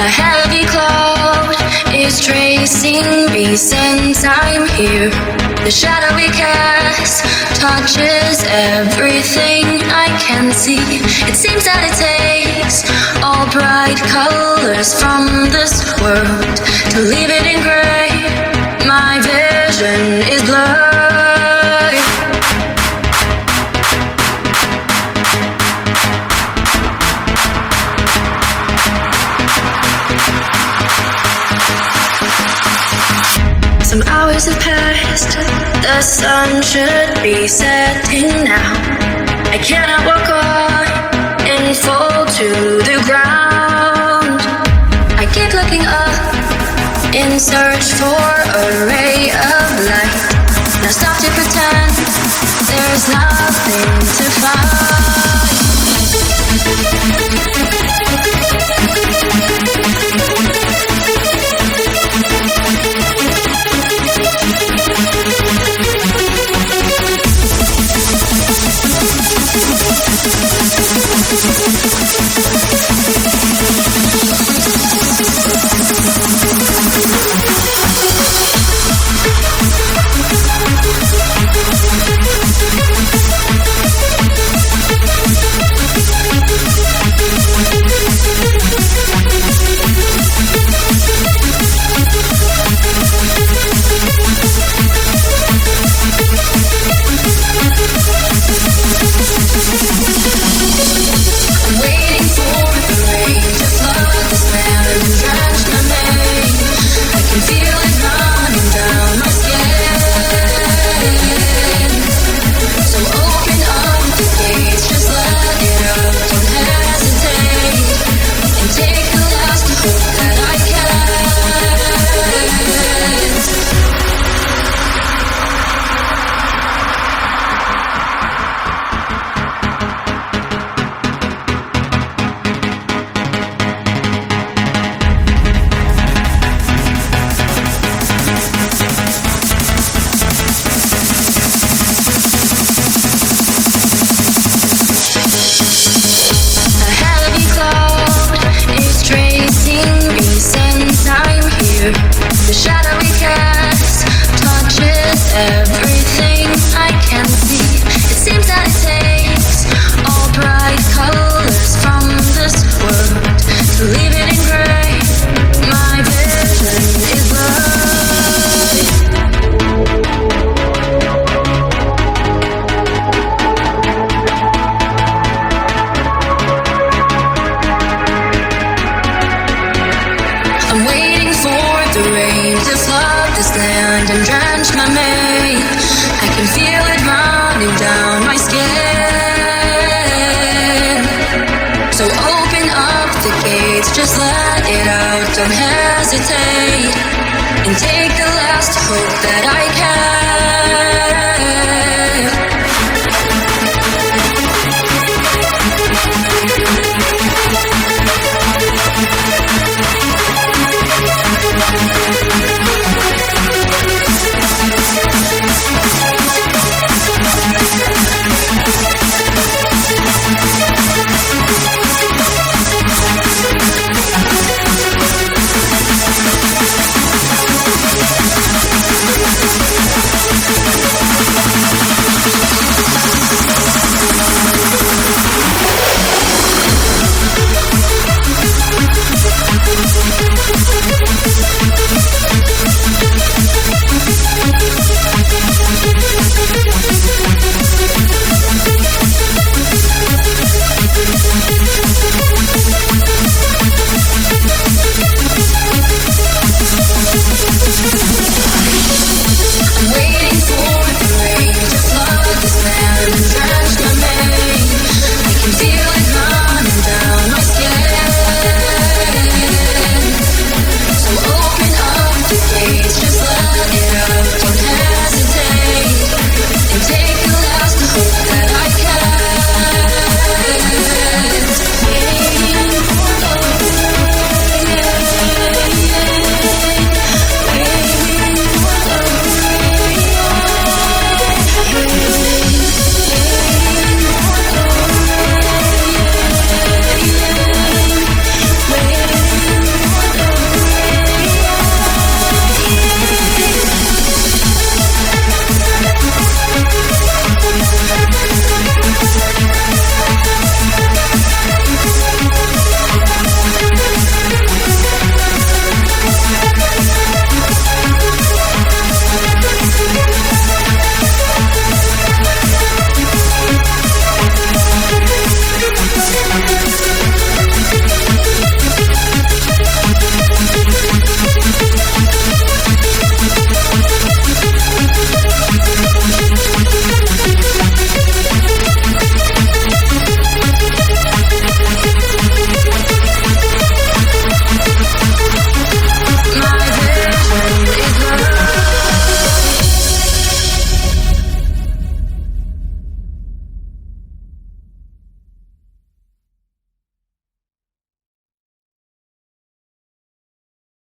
A heavy cloud is tracing me since I'm here. The shadow we cast touches everything I can see. It seems that it takes all bright colors from this world to leave it in gray. My vision is blurred. Some hours have passed, the sun should be setting now. I cannot walk on and fall to the ground. I keep looking up in search for a ray of light. Now stop to pretend there's nothing to find. The shadow we cast touches everything I can see. It seems that it takes all bright colors from this world to leave it in gray. My vision is blurred. I'm waiting for the rain to flood this land and drench my mane. I can feel it running down my skin. So open up the gates, just let it out, don't hesitate.